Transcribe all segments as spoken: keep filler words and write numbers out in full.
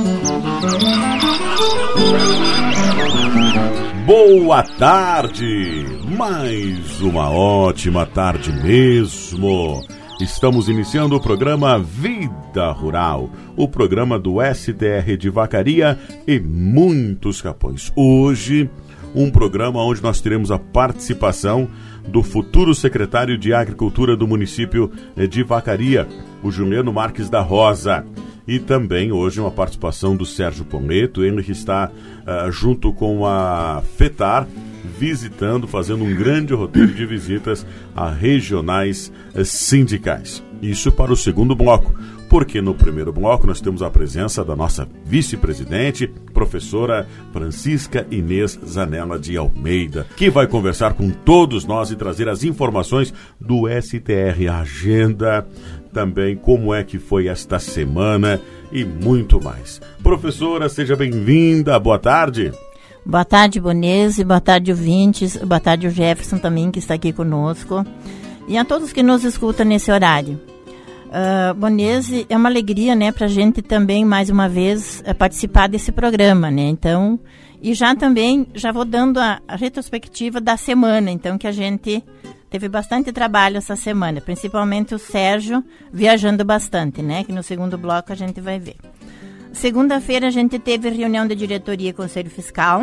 Boa tarde, mais uma ótima tarde mesmo. Estamos iniciando o programa Vida Rural, o programa do S T R de Vacaria e muitos Capões. Hoje, um programa onde nós teremos a participação do futuro secretário de Agricultura do município de Vacaria, o Juliano Marques da Rosa. E também hoje uma participação do Sérgio Pometo, ele que está uh, junto com a FETAR, visitando, fazendo um grande roteiro de visitas a regionais uh, sindicais. Isso para o segundo bloco, porque no primeiro bloco nós temos a presença da nossa vice-presidente, professora Francisca Inês Zanella de Almeida, que vai conversar com todos nós e trazer as informações do S T R, a agenda, também como é que foi esta semana e muito mais. Professora, seja bem-vinda, boa tarde. Boa tarde, Bonese, boa tarde, ouvintes, boa tarde, o Jefferson também, que está aqui conosco, e a todos que nos escutam nesse horário. Uh, Bonese, é uma alegria, né, para a gente também, mais uma vez, uh, participar desse programa, né, então, e já também, já vou dando a, a retrospectiva da semana, então, que a gente teve bastante trabalho essa semana, principalmente o Sérgio viajando bastante, né, que no segundo bloco a gente vai ver. Segunda-feira a gente teve reunião da diretoria e Conselho Fiscal,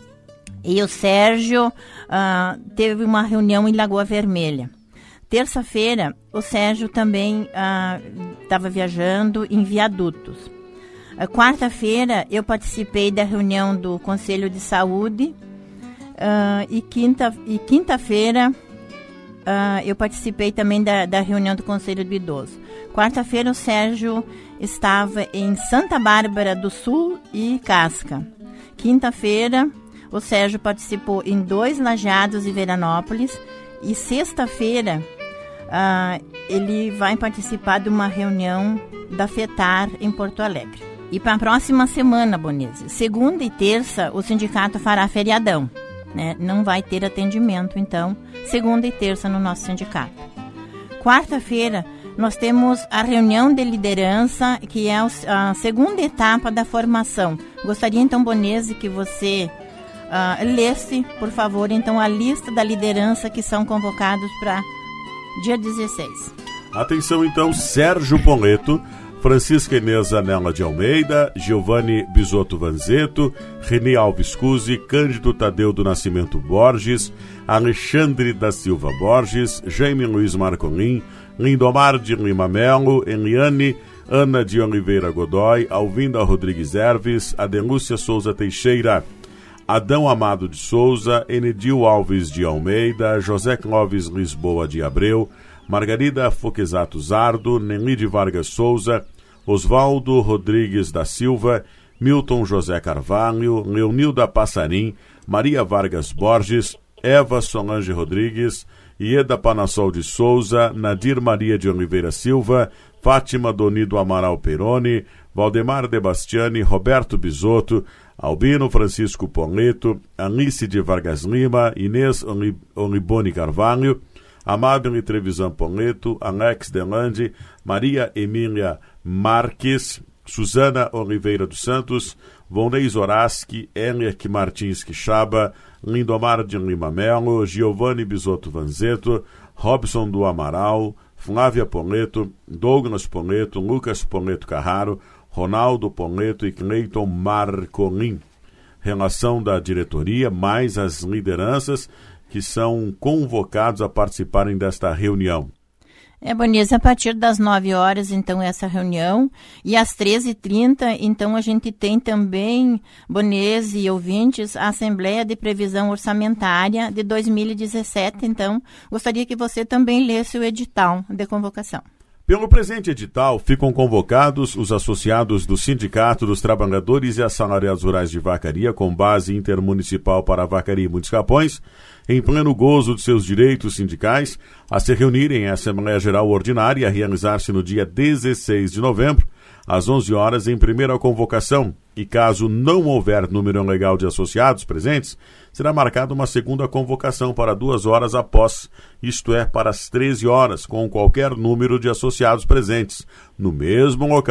e o Sérgio uh, teve uma reunião em Lagoa Vermelha. Terça-feira, o Sérgio também estava uh, viajando em Viadutos. Uh, quarta-feira, eu participei da reunião do Conselho de Saúde uh, e, quinta, e quinta-feira uh, eu participei também da, da reunião do Conselho do Idoso. Quarta-feira, o Sérgio estava em Santa Bárbara do Sul e Casca. Quinta-feira, o Sérgio participou em dois Lajeados e Veranópolis. E sexta-feira, uh, ele vai participar de uma reunião da FETAR em Porto Alegre. E para a próxima semana, Bonese, segunda e terça, o sindicato fará feriadão, né? Não vai ter atendimento, então, segunda e terça no nosso sindicato. Quarta-feira, nós temos a reunião de liderança, que é a segunda etapa da formação. Gostaria, então, Bonese, que você Uh, lesse, por favor, então, a lista da liderança que são convocados para dia dezesseis. Atenção, então, Sérgio Pometo, Francisca Inês Zanella de Almeida, Giovanni Bisotto Vanzetto, René Alves Cusi, Cândido Tadeu do Nascimento Borges, Alexandre da Silva Borges, Jaime Luiz Marcolin, Lindomar de Lima Melo, Eliane Ana de Oliveira Godoy, Alvinda Rodrigues Herves, Adelúcia Souza Teixeira, Adão Amado de Souza, Enedil Alves de Almeida, José Clóvis Lisboa de Abreu, Margarida Foquesato Zardo, Nelide Vargas Souza, Osvaldo Rodrigues da Silva, Milton José Carvalho, Leonilda Passarim, Maria Vargas Borges, Eva Solange Rodrigues, Ieda Panassol de Souza, Nadir Maria de Oliveira Silva, Fátima Donido Amaral Peroni, Valdemar de Bastiani, Roberto Bisotto, Albino Francisco Pometo, Anice de Vargas Lima, Inês Olibone Carvalho, Amabile Trevisan Pometo, Alex Delande, Maria Emília Marques, Suzana Oliveira dos Santos, Vonei Zoraski, Eliak Martins Quixaba, Lindomar de Lima Melo, Giovanni Bisotto Vanzetto, Robson do Amaral, Flávia Pometo, Douglas Pometo, Lucas Pometo Carraro, Ronaldo Pometo e Cleiton Marcolin. Relação da diretoria, mais as lideranças que são convocados a participarem desta reunião. É, Bonese, a partir das nove horas, então, essa reunião, e às treze e trinta, então, a gente tem também, Bonese e ouvintes, a Assembleia de Previsão Orçamentária de dois mil e dezessete, então, gostaria que você também lesse o edital de convocação. Pelo presente edital, ficam convocados os associados do Sindicato dos Trabalhadores e Assalariados Rurais de Vacaria, com base intermunicipal para Vacaria e Muitos Capões, em pleno gozo de seus direitos sindicais, a se reunirem em Assembleia Geral Ordinária a realizar-se no dia dezesseis de novembro, às onze horas, em primeira convocação, e caso não houver número legal de associados presentes, será marcada uma segunda convocação para duas horas após, isto é, para as treze horas, com qualquer número de associados presentes, no mesmo local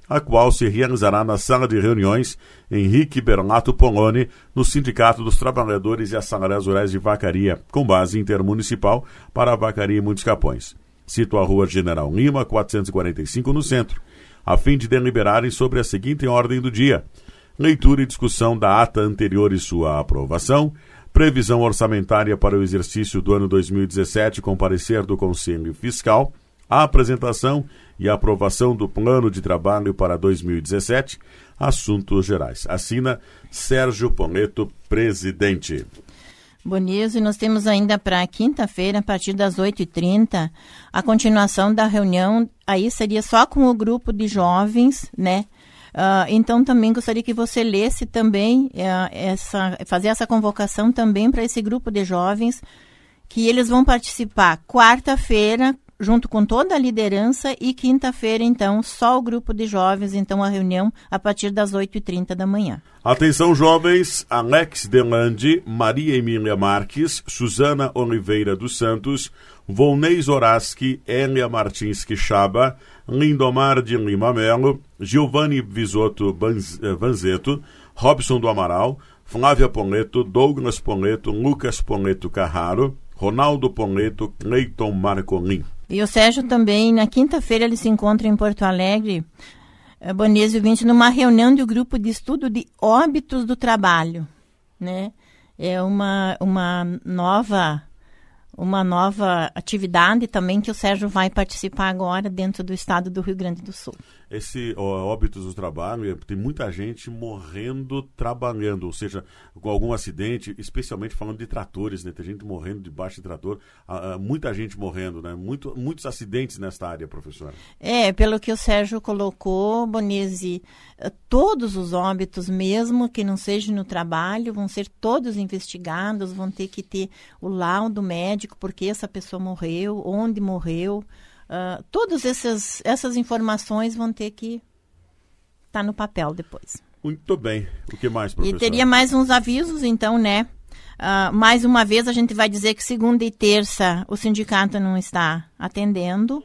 a qual se realizará na sala de reuniões Henrique Bernato Poloni, no Sindicato dos Trabalhadores e Assalariados Rurais de Vacaria, com base intermunicipal para Vacaria e Muitos Capões. Cito a Rua General Lima, quatrocentos e quarenta e cinco, no centro, a fim de deliberarem sobre a seguinte ordem do dia: leitura e discussão da ata anterior e sua aprovação, previsão orçamentária para o exercício do ano dois mil e dezessete com parecer do Conselho Fiscal, a apresentação e aprovação do plano de trabalho para dois mil e dezessete, assuntos gerais. Assina Sérgio Poneto, presidente. Bonito, e nós temos ainda para quinta-feira, a partir das oito e trinta, a continuação da reunião, aí seria só com o grupo de jovens, né? Uh, então também gostaria que você lesse também, uh, essa, fazer essa convocação também para esse grupo de jovens, que eles vão participar quarta-feira, junto com toda a liderança, e quinta-feira, então, só o grupo de jovens, então a reunião a partir das oito e trinta da manhã. Atenção, jovens: Alex Delandi, Maria Emília Marques, Suzana Oliveira dos Santos, Volney Zoraski, Elia Martins Quixaba, Lindomar de Lima Melo, Giovanni Bisotto Vanzeto, Robson do Amaral, Flávia Poneto, Douglas Poneto, Lucas Poneto Carraro, Ronaldo Poneto, Cleiton Marcolin. E o Sérgio também, na quinta-feira, ele se encontra em Porto Alegre, Bonésio vinte, numa reunião do grupo de estudo de óbitos do trabalho, né? É uma, uma nova... uma nova atividade também que o Sérgio vai participar agora dentro do estado do Rio Grande do Sul. Esse ó, óbitos do trabalho, tem muita gente morrendo trabalhando, ou seja, com algum acidente, especialmente falando de tratores, né? Tem gente morrendo debaixo de trator, ah, muita gente morrendo, né? Muito, muitos acidentes nesta área, professora. É, pelo que o Sérgio colocou, Bonesi, todos os óbitos, mesmo que não seja no trabalho, vão ser todos investigados, vão ter que ter o laudo médico, porque essa pessoa morreu, onde morreu. Uh, todas essas, essas informações vão ter que estar tá no papel depois. Muito bem. O que mais, professor? E teria mais uns avisos, então, né? Uh, mais uma vez, a gente vai dizer que segunda e terça o sindicato não está atendendo.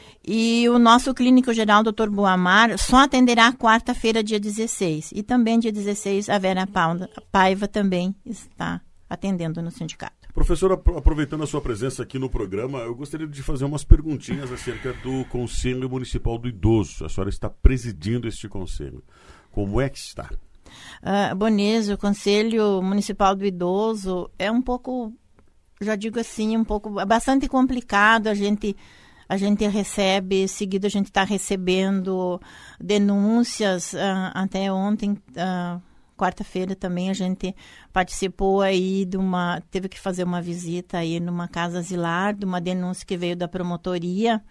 E o nosso clínico geral, doutor Boamar, só atenderá quarta-feira, dia dezesseis. E também, dia dezesseis, a Vera Paiva também está atendendo no sindicato. Professora, aproveitando a sua presença aqui no programa, eu gostaria de fazer umas perguntinhas acerca do Conselho Municipal do Idoso. A senhora está presidindo este conselho. Como é que está? Uh, Bonésio, o Conselho Municipal do Idoso é um pouco, já digo assim, um pouco, é bastante complicado. A gente, a gente recebe, seguido a gente está recebendo denúncias. Uh, até ontem... Uh, quarta-feira também a gente participou aí de uma, teve que fazer uma visita aí numa casa asilar, de uma denúncia que veio da promotoria,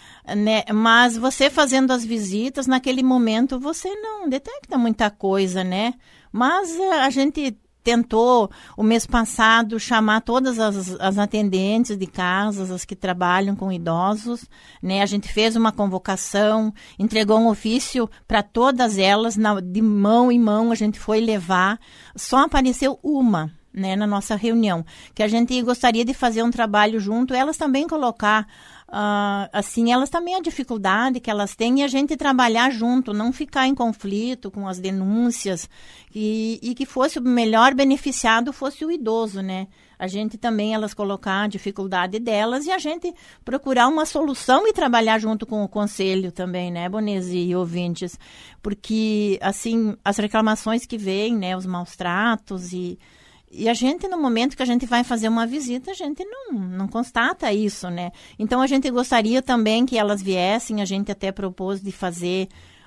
né? Mas você fazendo as visitas, naquele momento você não detecta muita coisa, né? Mas a gente tentou, o mês passado, chamar todas as, as atendentes de casas, as que trabalham com idosos, né? A gente fez uma convocação, entregou um ofício para todas elas, na, de mão em mão a gente foi levar. Só apareceu uma, né, na nossa reunião, que a gente gostaria de fazer um trabalho junto, elas também colocar, uh, assim, elas também a dificuldade que elas têm e a gente trabalhar junto, não ficar em conflito com as denúncias e, e que fosse o melhor beneficiado fosse o idoso, né? A gente também, elas colocar a dificuldade delas e a gente procurar uma solução e trabalhar junto com o conselho também, né, Bonesi e ouvintes? Porque, assim, as reclamações que vêm, né, os maus tratos e E a gente, no momento que a gente vai fazer uma visita, a gente não, não constata isso, né? Então, a gente gostaria também que elas viessem, a gente até propôs de fazer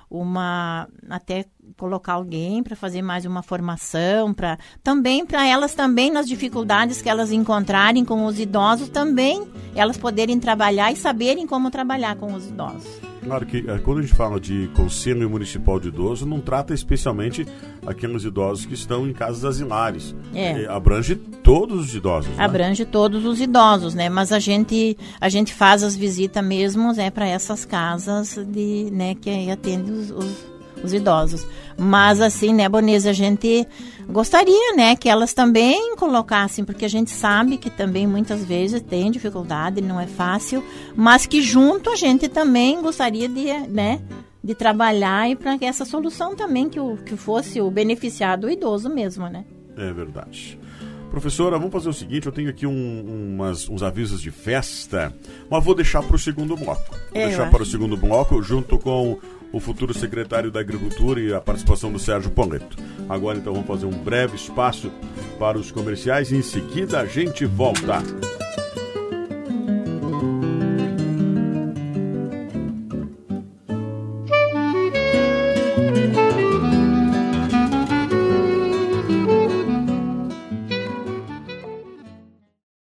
uma, até colocar alguém para fazer mais uma formação, para também para elas também, nas dificuldades que elas encontrarem com os idosos, também elas poderem trabalhar e saberem como trabalhar com os idosos. Claro que quando a gente fala de Conselho Municipal de Idoso, não trata especialmente aqueles idosos que estão em casas asilares. É. Abrange todos os idosos, né? Abrange todos os idosos, né? Mas a gente, a gente faz as visitas mesmo, né, para essas casas de, né, que atende os, os os idosos. Mas assim, né, Bonesa, a gente gostaria, né, que elas também colocassem, porque a gente sabe que também muitas vezes tem dificuldade, não é fácil, mas que junto a gente também gostaria de, né, de trabalhar e para que essa solução também que, o, que fosse o beneficiado, o idoso mesmo, né? É verdade. Professora, vamos fazer o seguinte, eu tenho aqui um, umas, uns avisos de festa, mas vou deixar para o segundo bloco. Vou é, deixar para o segundo bloco, junto com o futuro secretário da Agricultura e a participação do Sérgio Ponleto. Agora, então, vamos fazer um breve espaço para os comerciais e em seguida a gente volta.